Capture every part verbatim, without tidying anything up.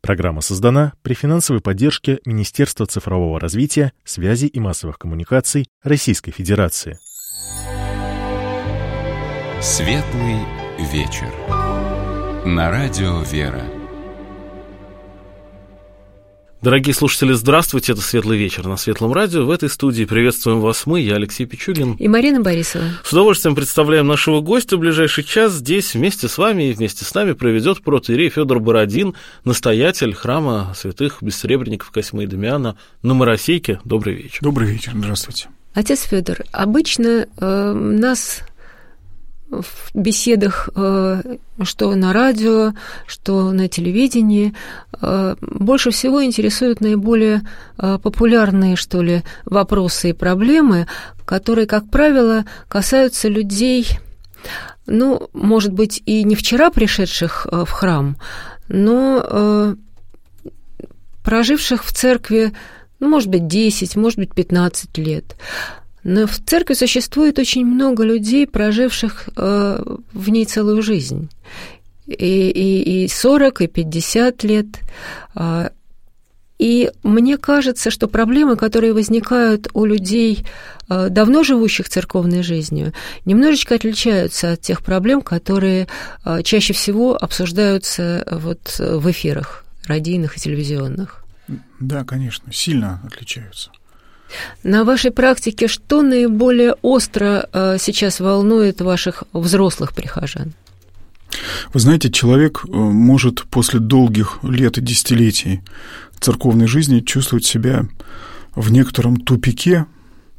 Программа создана при финансовой поддержке Министерства цифрового развития, связи и массовых коммуникаций Российской Федерации. Светлый вечер. На радио «Вера». Дорогие слушатели, здравствуйте, это «Светлый вечер» на Светлом радио. В этой студии приветствуем вас мы, я Алексей Пичугин. И Марина Борисова. С удовольствием представляем нашего гостя. В ближайший час здесь вместе с вами и вместе с нами проведет протоиерей Фёдор Бородин, настоятель храма святых бессребренников Косьмы и Дамиана на Моросейке. Добрый вечер. Добрый вечер, здравствуйте. Отец Фёдор, обычно э, нас в беседах, что на радио, что на телевидении, больше всего интересуют наиболее популярные, что ли, вопросы и проблемы, которые, как правило, касаются людей, ну, может быть, и не вчера пришедших в храм, но проживших в церкви, ну, может быть, десять, может быть, пятнадцать лет. Но в церкви существует очень много людей, проживших э, в ней целую жизнь. И, и, и сорок, и пятьдесят лет. Э, и мне кажется, что проблемы, которые возникают у людей, э, давно живущих церковной жизнью, немножечко отличаются от тех проблем, которые э, чаще всего обсуждаются вот в эфирах радийных и телевизионных. Да, конечно, сильно отличаются. На вашей практике что наиболее остро сейчас волнует ваших взрослых прихожан? Вы знаете, человек может после долгих лет и десятилетий церковной жизни чувствовать себя в некотором тупике,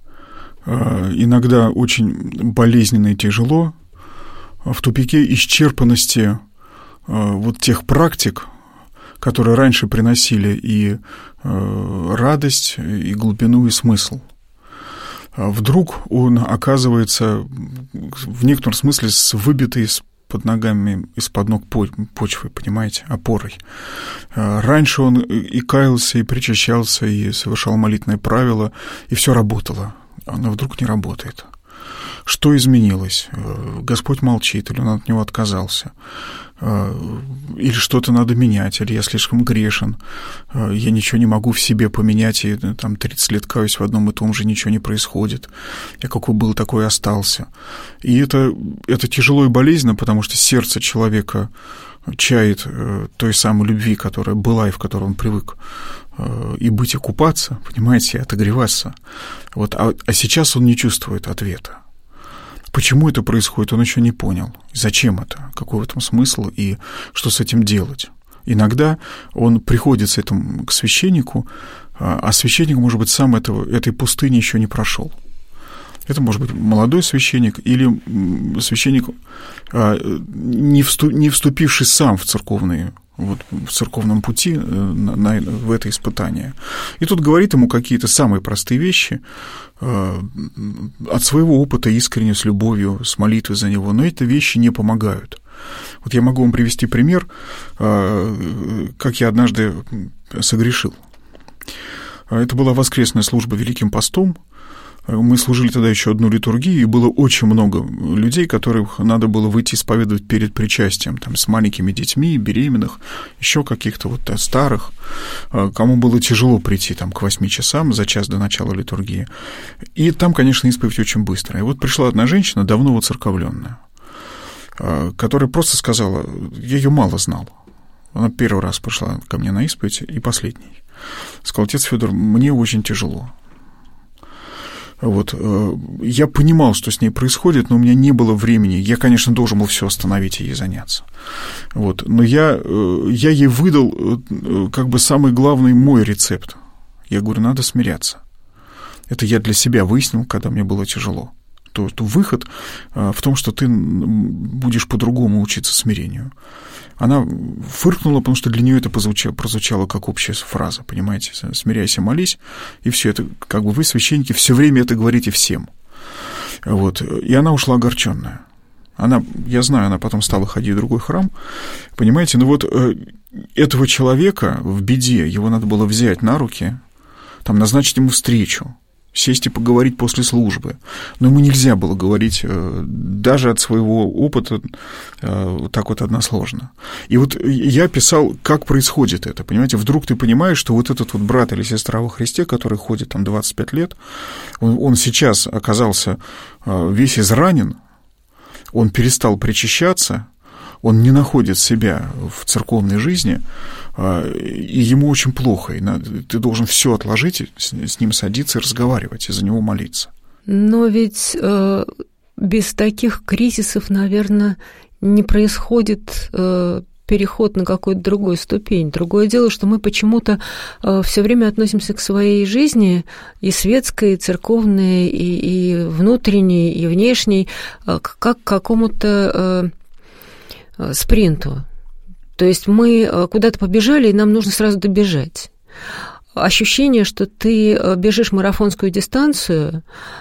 иногда очень болезненно и тяжело, в тупике исчерпанности вот тех практик, которые раньше приносили и э, радость, и глубину, и смысл. Вдруг он оказывается в некотором смысле с выбитой из-под ногами, из-под ног почвы, понимаете, опорой. Раньше он и каялся, и причащался, и совершал молитвенные правила, и все работало. Оно вдруг не работает. Что изменилось? Господь молчит, или он от него отказался? Или что-то надо менять, или я слишком грешен, я ничего не могу в себе поменять, и там тридцать лет каюсь в одном и том же, ничего не происходит. Я какой был, такой и остался. И это, это тяжело и болезненно, потому что сердце человека чает той самой любви, которая была и в которой он привык и быть, и купаться, понимаете, и отогреваться. Вот, а, а сейчас он не чувствует ответа. Почему это происходит, он еще не понял. Зачем это? Какой в этом смысл и что с этим делать? Иногда он приходит с этим к священнику, а священник, может быть, сам этого, этой пустыни еще не прошел. Это может быть молодой священник или священник, не вступивший сам в церковные, вот, в церковном пути на, на, в это испытание. И тут говорит ему какие-то самые простые вещи э, от своего опыта, искренне, с любовью, с молитвой за него, но эти вещи не помогают. Вот я могу вам привести пример, э, как я однажды согрешил. Это была воскресная служба Великим постом. Мы служили тогда еще одну литургию, и было очень много людей, которых надо было выйти исповедовать перед причастием, там, с маленькими детьми, беременных, еще каких-то вот старых, кому было тяжело прийти там, к восьми часам за час до начала литургии. И там, конечно, исповедь очень быстро. И вот пришла одна женщина, давно воцерковленная, которая просто сказала, я ее мало знал. Она первый раз пришла ко мне на исповедь и последний. Сказала, отец Фёдор, мне очень тяжело. Вот, я понимал, что с ней происходит, но у меня не было времени. Я, конечно, должен был все остановить и ей заняться. Вот, но я, я ей выдал как бы самый главный мой рецепт. Я говорю, надо смиряться. Это я для себя выяснил, когда мне было тяжело. То, то выход в том, что ты будешь по-другому учиться смирению. Она фыркнула, потому что для нее это прозвучало, прозвучало как общая фраза, понимаете, смиряйся, молись, и все это, как бы вы, священники, все время это говорите всем. Вот. И она ушла огорченная. Она, я знаю, она потом стала ходить в другой храм, понимаете, но вот этого человека в беде, его надо было взять на руки, там, назначить ему встречу, сесть и поговорить после службы. Но ему нельзя было говорить даже от своего опыта так вот односложно. И вот я писал, как происходит это, понимаете, вдруг ты понимаешь, что вот этот вот брат или сестра во Христе, который ходит там двадцать пять лет, он, он сейчас оказался весь изранен, он перестал причащаться, он не находит себя в церковной жизни, и ему очень плохо, и надо, ты должен все отложить, с, с ним садиться и разговаривать, и за него молиться. Но ведь э, без таких кризисов, наверное, не происходит э, переход на какую-то другую ступень. Другое дело, что мы почему-то э, все время относимся к своей жизни, и светской, и церковной, и, и внутренней, и внешней, э, как к какому-то э, спринту. То есть мы куда-то побежали, и нам нужно сразу добежать. Ощущение, что ты бежишь марафонскую дистанцию,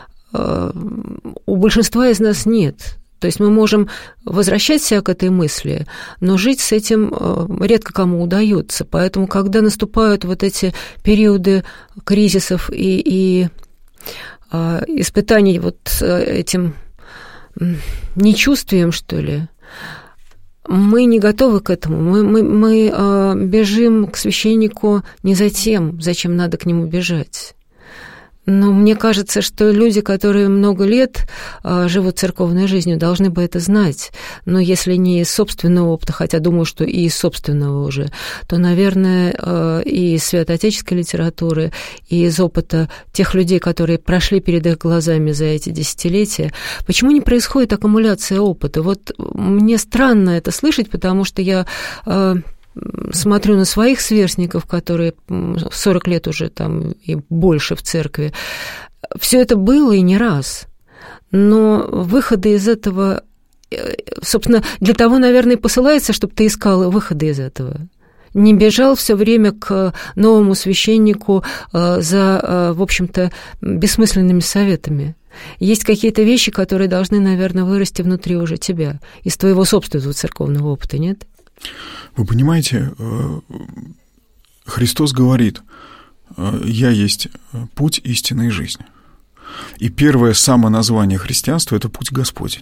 у большинства из нас нет. То есть мы можем возвращать себя к этой мысли, но жить с этим редко кому удается. Поэтому, когда наступают вот эти периоды кризисов и, и испытаний вот этим нечувствием, что ли, мы не готовы к этому. Мы, мы, мы э, бежим к священнику не за тем, зачем надо к нему бежать. Но мне кажется, что люди, которые много лет э, живут церковной жизнью, должны бы это знать. Но если не из собственного опыта, хотя думаю, что и из собственного уже, то, наверное, э, и из святоотеческой литературы, и из опыта тех людей, которые прошли перед их глазами за эти десятилетия, почему не происходит аккумуляция опыта? Вот мне странно это слышать, потому что я... Э, смотрю на своих сверстников, которые сорок лет уже там и больше в церкви. Все это было и не раз. Но выходы из этого, собственно, для того, наверное, и посылается, чтобы ты искал выходы из этого. Не бежал все время к новому священнику за, в общем-то, бессмысленными советами. Есть какие-то вещи, которые должны, наверное, вырасти внутри уже тебя, из твоего собственного церковного опыта, нет? Вы понимаете, Христос говорит: «Я есть путь, истина и жизнь». И первое самоназвание христианства – это путь Господень.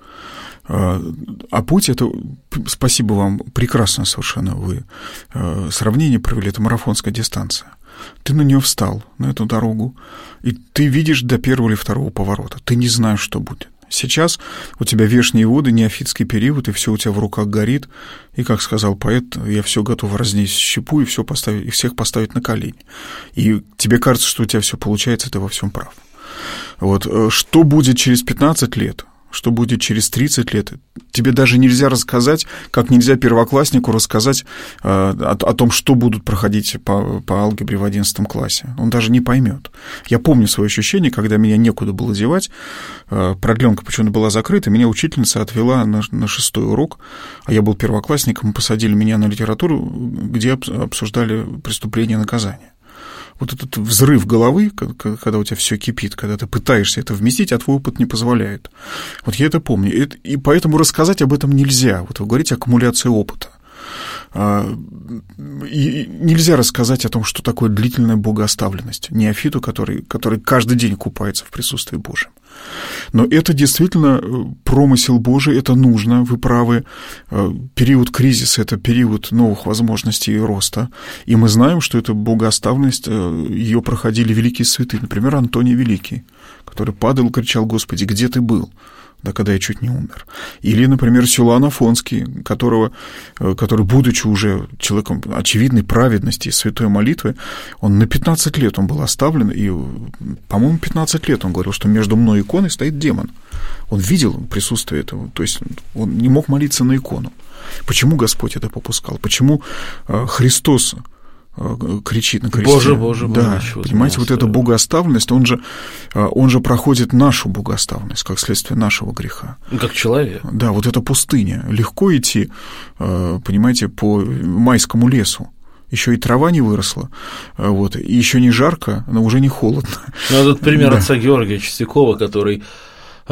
А путь – это, спасибо вам, прекрасно совершенно вы сравнение провели, это марафонская дистанция. Ты на нее встал, на эту дорогу, и ты видишь до первого или второго поворота. Ты не знаешь, что будет. Сейчас у тебя вешние воды, неофитский период, и все у тебя в руках горит. И, как сказал поэт, я все готов разнести щепу и, все поставить, и всех поставить на колени. И тебе кажется, что у тебя все получается, ты во всем прав. Вот. Что будет через пятнадцать лет? Что будет через тридцать лет? Тебе даже нельзя рассказать, как нельзя первокласснику рассказать э, о, о том, что будут проходить по, по алгебре в одиннадцатом классе. Он даже не поймет. Я помню свое ощущение, когда меня некуда было девать, э, продленка почему-то была закрыта, меня учительница отвела на, на шестой урок, а я был первоклассником, посадили меня на литературу, где обсуждали преступление и наказание. Вот этот взрыв головы, когда у тебя все кипит, когда ты пытаешься это вместить, а твой опыт не позволяет. Вот я это помню. И поэтому рассказать об этом нельзя. Вот вы говорите, аккумуляция опыта. И нельзя рассказать о том, что такое длительная богооставленность неофиту, который, который каждый день купается в присутствии Божьем. Но это действительно промысел Божий, это нужно, вы правы. Период кризиса – это период новых возможностей и роста. И мы знаем, что эта богооставленность, ее проходили великие святые. Например, Антоний Великий, который падал и кричал: «Господи, где ты был?» Да, когда я чуть не умер. Или, например, Силуан Афонский, которого, который, будучи уже человеком очевидной праведности и святой молитвы, он на пятнадцать лет он был оставлен, и, по-моему, пятнадцать лет он говорил, что между мной и иконой стоит демон. Он видел присутствие этого, то есть он не мог молиться на икону. Почему Господь это попускал? Почему Христос кричит на кресте? Боже, Боже, Боже. Да, понимаете, вот эта богооставленность, он же, он же проходит нашу богооставленность, как следствие нашего греха. Как человек. Да, вот эта пустыня. Легко идти, понимаете, по майскому лесу. Еще и трава не выросла, вот, и еще не жарко, но уже не холодно. Ну, этот пример да. отца Георгия Чистякова, который,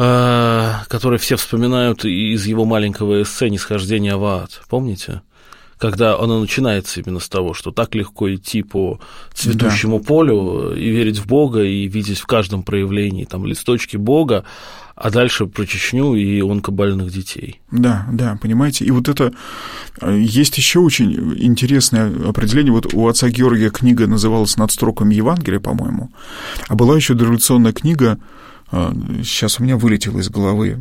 который все вспоминают из его маленького эссе «Нисхождение в ад». Помните? когда оно начинается именно с того, что так легко идти по цветущему да. полю и верить в Бога, и видеть в каждом проявлении там листочки Бога, а дальше про Чечню и онкобольных детей. Да, да, понимаете, и вот это, есть еще очень интересное определение, вот у отца Георгия книга называлась «Над строками Евангелия», по-моему, а была еще дореволюционная книга, сейчас у меня вылетело из головы,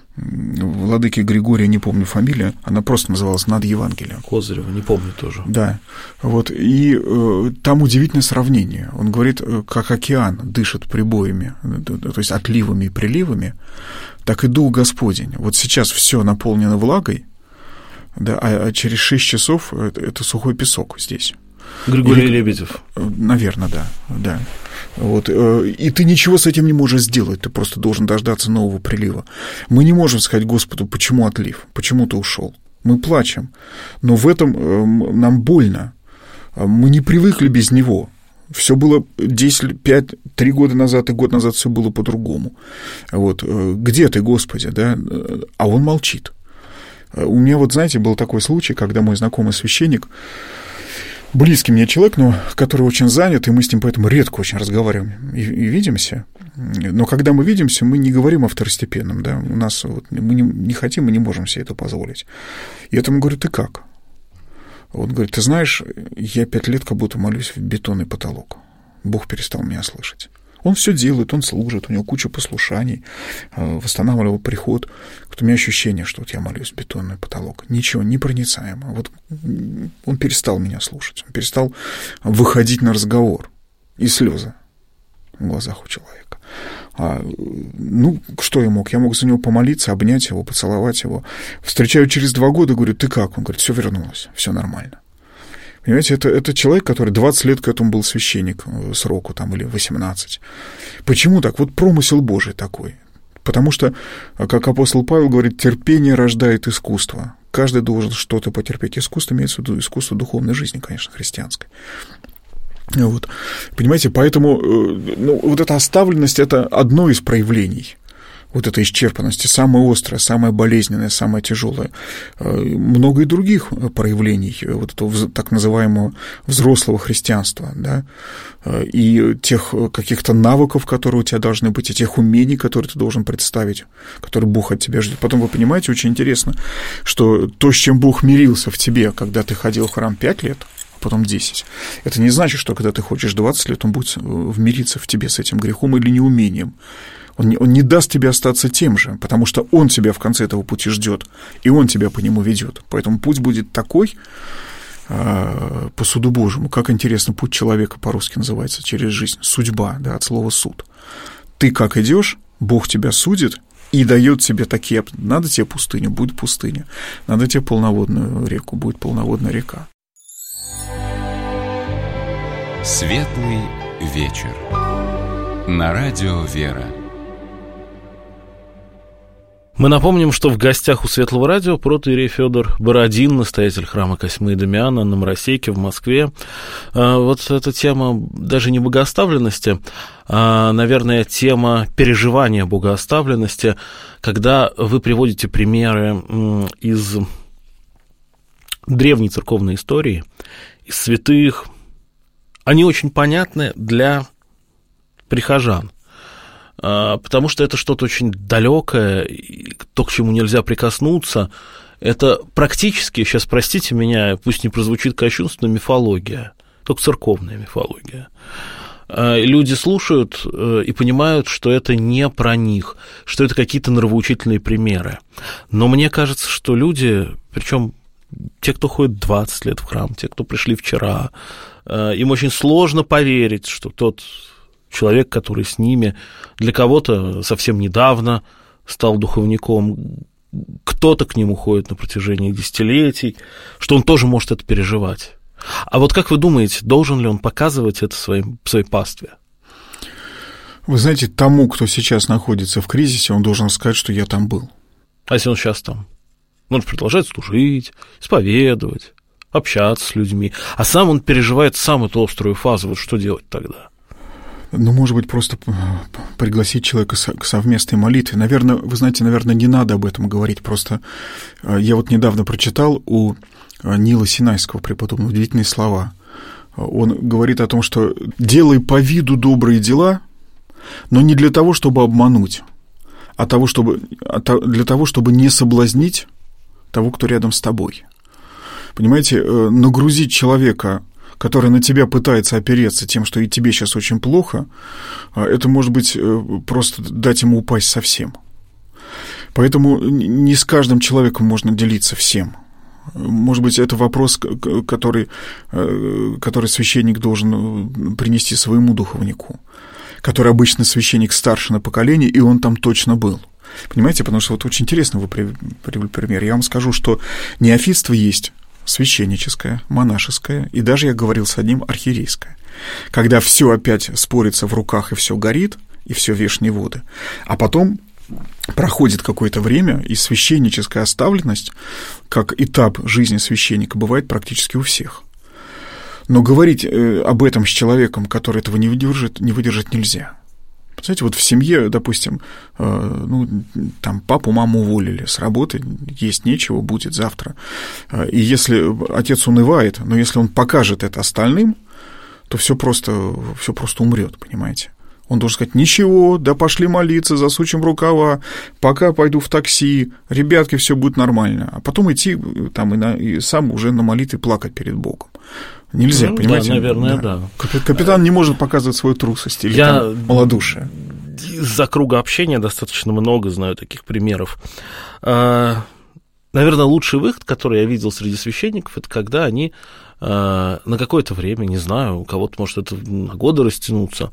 владыки Григория, не помню фамилия, она просто называлась «Над Евангелием». Козырева, не помню тоже. Да, вот, и э, там удивительное сравнение. Он говорит, как океан дышит прибоями, то есть отливами и приливами, так и Дух Господень. Вот сейчас все наполнено влагой, да, а через шесть часов это, это сухой песок здесь. Григорий Или, Лебедев. Наверное, да, да. Вот, и ты ничего с этим не можешь сделать, ты просто должен дождаться нового прилива. Мы не можем сказать Господу, почему отлив, почему ты ушел. Мы плачем, но в этом нам больно. Мы не привыкли без него. Все было десять, пять, три года назад и год назад все было по-другому. Вот. Где ты, Господи, да? А он молчит. У меня вот, знаете, был такой случай, когда мой знакомый священник, близкий мне человек, но который очень занят, и мы с ним поэтому редко очень разговариваем и, и видимся. Но когда мы видимся, мы не говорим о второстепенном, да, у нас вот, мы не, не хотим, мы не можем себе это позволить. И я ему говорю, ты как? Он говорит, ты знаешь, я пять лет как будто молюсь в бетонный потолок. Бог перестал меня слышать. Он все делает, он служит, у него куча послушаний, восстанавливал приход. Вот у меня ощущение, что вот я молюсь в бетонный потолок. Ничего, непроницаемо. Вот он перестал меня слушать, он перестал выходить на разговор. И слезы в глазах у человека. А, ну, что я мог? Я мог за него помолиться, обнять его, поцеловать его. Встречаю через два года, говорю, ты как? Он говорит, все вернулось, все нормально. Понимаете, это, это человек, который двадцать лет к этому был священник сроку, там, или восемнадцать. Почему так? Вот промысел Божий такой. Потому что, как апостол Павел говорит, терпение рождает искусство. Каждый должен что-то потерпеть. Искусство имеется в виду искусство духовной жизни, конечно, христианской. Вот. Понимаете, поэтому ну, вот эта оставленность – это одно из проявлений вот этой исчерпанности, самое острое, самое болезненное, самое тяжелое. Много и других проявлений вот этого так называемого взрослого христианства, да, и тех каких-то навыков, которые у тебя должны быть, и тех умений, которые ты должен представить, которые Бог от тебя ждет. Потом вы понимаете, очень интересно, что то, с чем Бог мирился в тебе, когда ты ходил в храм пять лет, потом десять. Это не значит, что когда ты хочешь двадцать лет, он будет вмириться в тебе с этим грехом или неумением. Он не, он не даст тебе остаться тем же, потому что он тебя в конце этого пути ждет, и он тебя по нему ведет. Поэтому путь будет такой, э, по суду Божьему. Как интересно, путь человека по-русски называется, через жизнь. Судьба, да, от слова суд. Ты как идешь, Бог тебя судит и дает тебе такие... Надо тебе пустыню, будет пустыня. Надо тебе полноводную реку, будет полноводная река. Светлый вечер. На радио «Вера». Мы напомним, что в гостях у Светлого радио протоиерей Фёдор Бородин, настоятель храма Косьмы и Дамиана на Моросейке в Москве. Вот эта тема даже не богооставленности, а, наверное, тема переживания богооставленности, когда вы приводите примеры из древней церковной истории, из святых. Они очень понятны для прихожан, потому что это что-то очень далекое, то, к чему нельзя прикоснуться, это практически, сейчас простите меня, пусть не прозвучит кощунственно, мифология, только церковная мифология. Люди слушают и понимают, что это не про них, что это какие-то нравоучительные примеры. Но мне кажется, что люди, причем те, кто ходит двадцать лет в храм, те, кто пришли вчера, им очень сложно поверить, что тот человек, который с ними, для кого-то совсем недавно стал духовником, кто-то к нему ходит на протяжении десятилетий, что он тоже может это переживать. А вот как вы думаете, должен ли он показывать это своим, своей пастве? Вы знаете, тому, кто сейчас находится в кризисе, он должен сказать, что я там был. А если он сейчас там? Он продолжает служить, исповедовать, общаться с людьми, а сам он переживает сам эту острую фазу, вот что делать тогда? Ну, может быть, просто пригласить человека к совместной молитве. Наверное, вы знаете, наверное, не надо об этом говорить. Просто я вот недавно прочитал у Нила Синайского, преподобного, удивительные слова. Он говорит о том, что «делай по виду добрые дела, но не для того, чтобы обмануть, а того, чтобы, для того, чтобы не соблазнить того, кто рядом с тобой». Понимаете, нагрузить человека, который на тебя пытается опереться тем, что и тебе сейчас очень плохо, это может быть просто дать ему упасть совсем. Поэтому не с каждым человеком можно делиться всем. Может быть, это вопрос, который, который священник должен принести своему духовнику, который обычно священник старше на поколение, и он там точно был. Понимаете, потому что вот очень интересно вы привели пример. Я вам скажу, что неофитство есть священническое, монашеское, и даже я говорил с одним архиерейское. Когда все опять спорится в руках, и все горит, и все вешние воды. А потом проходит какое-то время, и священническая оставленность, как этап жизни священника, бывает практически у всех. Но говорить об этом с человеком, который этого не выдержит, не выдержать нельзя. Знаете, вот в семье, допустим, ну, там папу, маму уволили с работы, есть нечего, будет завтра. И если отец унывает, но если он покажет это остальным, то все просто, все просто умрет, понимаете? Он должен сказать: ничего, да пошли молиться, засучим рукава, пока пойду в такси, ребятки, все будет нормально. А потом идти там и, на, и сам уже на молитве плакать перед Богом. Нельзя, ну, понимаете? Да, наверное, да. да. Капитан не может показывать свою трусость или Я... там, малодушие. Из-за круга общения достаточно много знаю таких примеров. Наверное, лучший выход, который я видел среди священников, это когда они на какое-то время, не знаю, у кого-то может это на годы растянуться,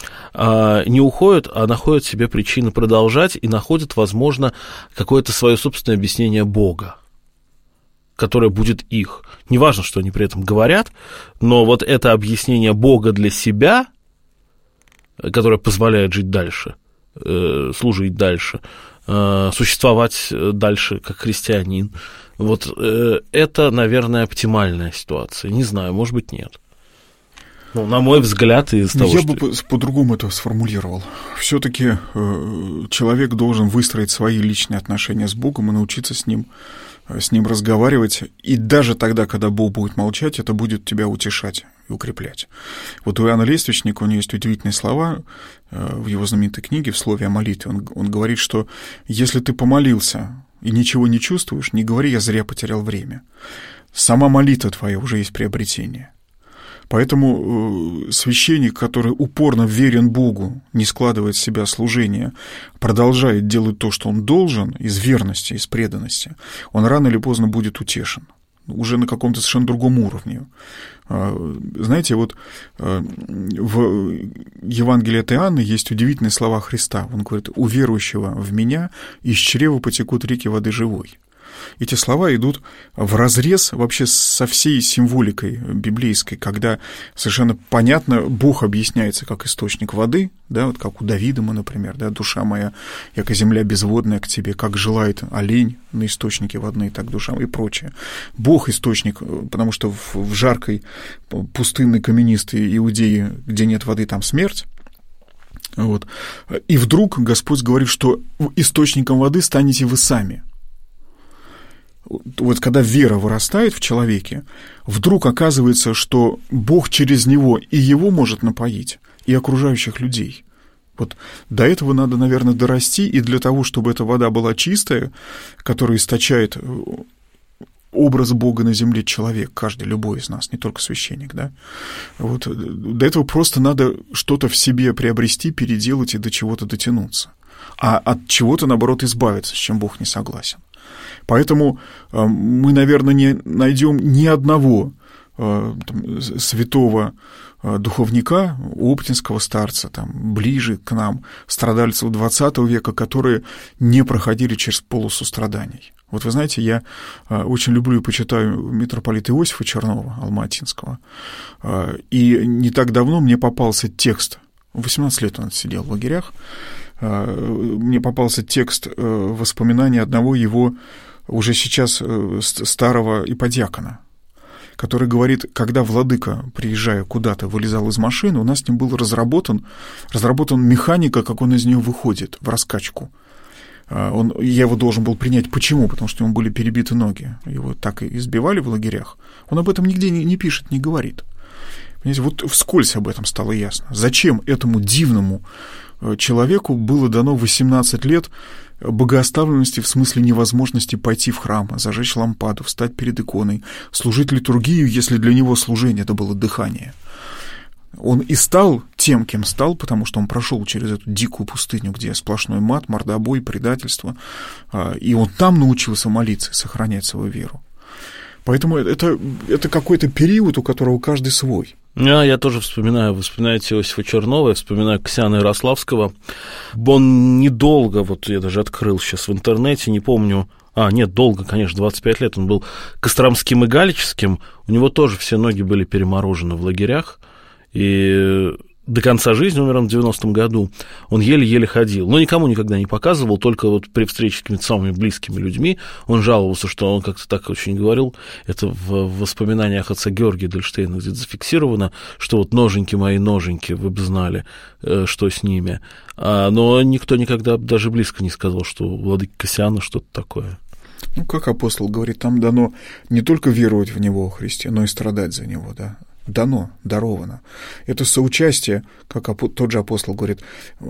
не уходят, а находят себе причины продолжать и находят, возможно, какое-то свое собственное объяснение Бога, которое будет их. Неважно, что они при этом говорят, но вот это объяснение Бога для себя, которое позволяет жить дальше, служить дальше, существовать дальше как христианин, вот это, наверное, оптимальная ситуация. Не знаю, может быть, нет. Ну, на мой взгляд, из того, Я что... бы по-другому это сформулировал. Все-таки человек должен выстроить свои личные отношения с Богом и научиться с ним с ним разговаривать, и даже тогда, когда Бог будет молчать, это будет тебя утешать и укреплять. Вот у Иоанна Лествичника, у него есть удивительные слова в его знаменитой книге «В слове о молитве». Он, он говорит, что если ты помолился и ничего не чувствуешь, не говори: я зря потерял время. Сама молитва твоя уже есть приобретение. Поэтому священник, который упорно верен Богу, не складывает в себя служение, продолжает делать то, что он должен, из верности, из преданности, он рано или поздно будет утешен, уже на каком-то совершенно другом уровне. Знаете, вот в Евангелии от Иоанна есть удивительные слова Христа. Он говорит: «У верующего в меня из чрева потекут реки воды живой». Эти слова идут вразрез вообще со всей символикой библейской, когда совершенно понятно Бог объясняется как источник воды, да, вот как у Давида, мы, например, да, «душа моя, яко земля безводная к тебе, как желает олень на источнике водной, так душа моя» и прочее. Бог источник, потому что в, в жаркой, пустынной, каменистой Иудее, где нет воды, там смерть. Вот. И вдруг Господь говорит, что источником воды станете вы сами. Вот когда вера вырастает в человеке, вдруг оказывается, что Бог через него и его может напоить, и окружающих людей. Вот до этого надо, наверное, дорасти, и для того, чтобы эта вода была чистая, которая источает образ Бога на земле человек, каждый, любой из нас, не только священник, да, вот до этого просто надо что-то в себе приобрести, переделать и до чего-то дотянуться, а от чего-то, наоборот, избавиться, с чем Бог не согласен. Поэтому мы, наверное, не найдем ни одного там, святого духовника, оптинского старца, там, ближе к нам, страдальцев двадцатого века, которые не проходили через полосу страданий. Вот вы знаете, я очень люблю и почитаю митрополита Иосифа Чернова, алма-атинского, и не так давно мне попался текст, восемнадцать лет он сидел в лагерях, мне попался текст воспоминаний одного его уже сейчас старого иподиакона, который говорит, когда владыка, приезжая куда-то, вылезал из машины, у нас с ним был разработан, разработан механика, как он из нее выходит в раскачку. Он, я его должен был принять. Почему? Потому что у него были перебиты ноги. Его так и избивали в лагерях. Он об этом нигде не, не пишет, не говорит. Понимаете, вот вскользь об этом стало ясно. Зачем этому дивному человеку было дано восемнадцать лет богооставленности в смысле невозможности пойти в храм, зажечь лампаду, встать перед иконой, служить литургию, если для него служение это было дыхание. Он и стал тем, кем стал, потому что он прошел через эту дикую пустыню, где сплошной мат, мордобой, предательство, и он там научился молиться и сохранять свою веру. Поэтому это, это какой-то период, у которого каждый свой. Ja, я тоже вспоминаю, вы вспоминаете Иосифа Чернова, я вспоминаю Ксяна Ярославского. Он недолго, вот я даже открыл сейчас в интернете, не помню, а, нет, долго, конечно, двадцать пять лет, он был костромским и галическим, у него тоже все ноги были переморожены в лагерях, и до конца жизни, умер он в девяностом году, он еле-еле ходил. Но никому никогда не показывал, только вот при встрече с какими-то самыми близкими людьми он жаловался, что он как-то так очень говорил, это в воспоминаниях отца Георгия Эдельштейна где-то зафиксировано, что вот ноженьки мои, ноженьки, вы бы знали, что с ними. Но никто никогда даже близко не сказал, что у владыки Кассиана что-то такое. Ну, как апостол говорит, там дано не только веровать в Него, Христе, но и страдать за Него, да. Дано, даровано. Это соучастие, как тот же апостол говорит,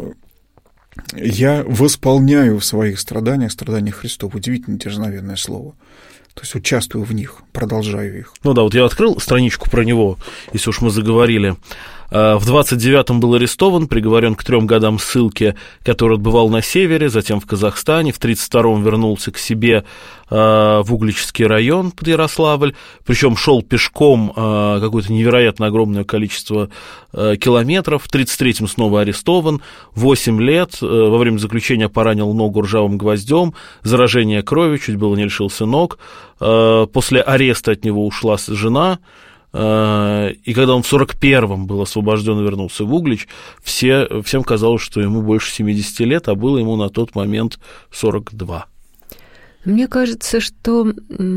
я восполняю в своих страданиях страдания Христов. Удивительно дерзновенное слово. То есть участвую в них, продолжаю их. Ну да, вот я открыл страничку про него, если уж мы заговорили. В двадцать девятом был арестован, приговорен к трем годам ссылки, который отбывал на севере, затем в Казахстане. В тридцать втором вернулся к себе в Угличский район под Ярославль, причем шел пешком какое-то невероятно огромное количество километров. В тридцать третьем снова арестован, восемь лет, во время заключения поранил ногу ржавым гвоздем, заражение кровью, чуть было не лишился ног. После ареста от него ушла жена. И когда он в сорок первом был освобожден и вернулся в Углич, все, всем казалось, что ему больше семидесяти лет, а было ему на тот момент сорок два. Мне кажется, что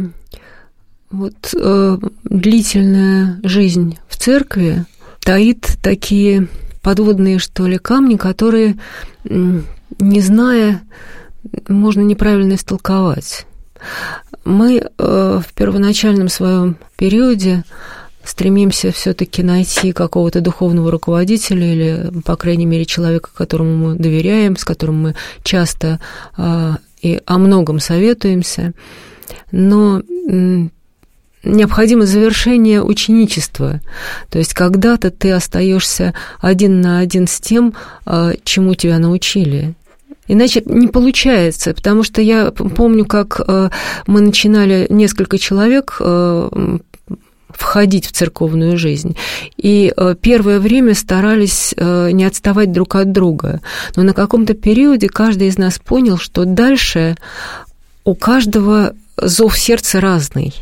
вот э, длительная жизнь в церкви таит такие подводные, что ли, камни, которые, не зная, можно неправильно истолковать. Мы э, в первоначальном своем периоде стремимся все-таки найти какого-то духовного руководителя или, по крайней мере, человека, которому мы доверяем, с которым мы часто э, и о многом советуемся. Но э, необходимо завершение ученичества. То есть когда-то ты остаешься один на один с тем, э, чему тебя научили. Иначе не получается, потому что я помню, как э, мы начинали несколько человек э, входить в церковную жизнь, и э, первое время старались э, не отставать друг от друга, но на каком-то периоде каждый из нас понял, что дальше у каждого зов сердца разный.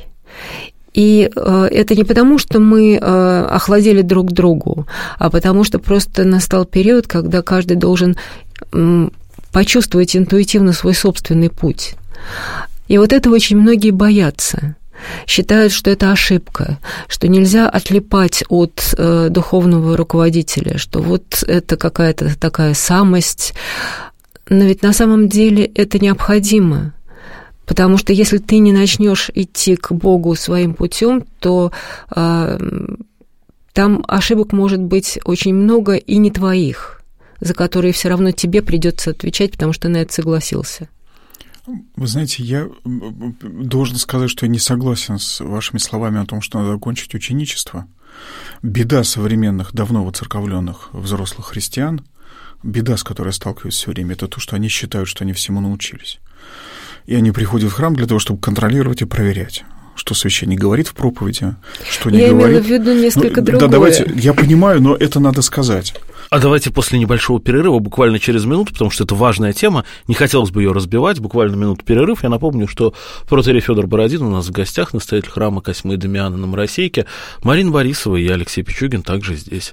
И э, это не потому, что мы э, охладели друг к другу, а потому что просто настал период, когда каждый должен э, почувствовать интуитивно свой собственный путь. И вот этого очень многие боятся. Считают, что это ошибка, что нельзя отлипать от э, духовного руководителя, что вот это какая-то такая самость. Но ведь на самом деле это необходимо. Потому что если ты не начнешь идти к Богу своим путем, то э, там ошибок может быть очень много и не твоих, за которые все равно тебе придется отвечать, потому что ты на это согласился. Вы знаете, я должен сказать, что я не согласен с вашими словами о том, что надо окончить ученичество. Беда современных, давно воцерковленных взрослых христиан, беда, с которой я сталкиваюсь все время, это то, что они считают, что они всему научились. И они приходят в храм для того, чтобы контролировать и проверять, что священник говорит в проповеди, что не я говорит. Я имела в виду несколько ну, другое. Да, давайте, я понимаю, но это надо сказать. А давайте после небольшого перерыва, буквально через минуту, потому что это важная тема, не хотелось бы ее разбивать, буквально минуту перерыв. Я напомню, что протоиерей Фёдор Бородин у нас в гостях, настоятель храма Косьмы и Дамиана на Моросейке. Марина Борисова и я, Алексей Пичугин, также здесь.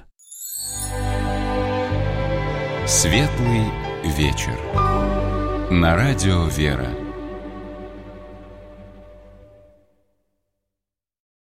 Светлый вечер. На радио «Вера».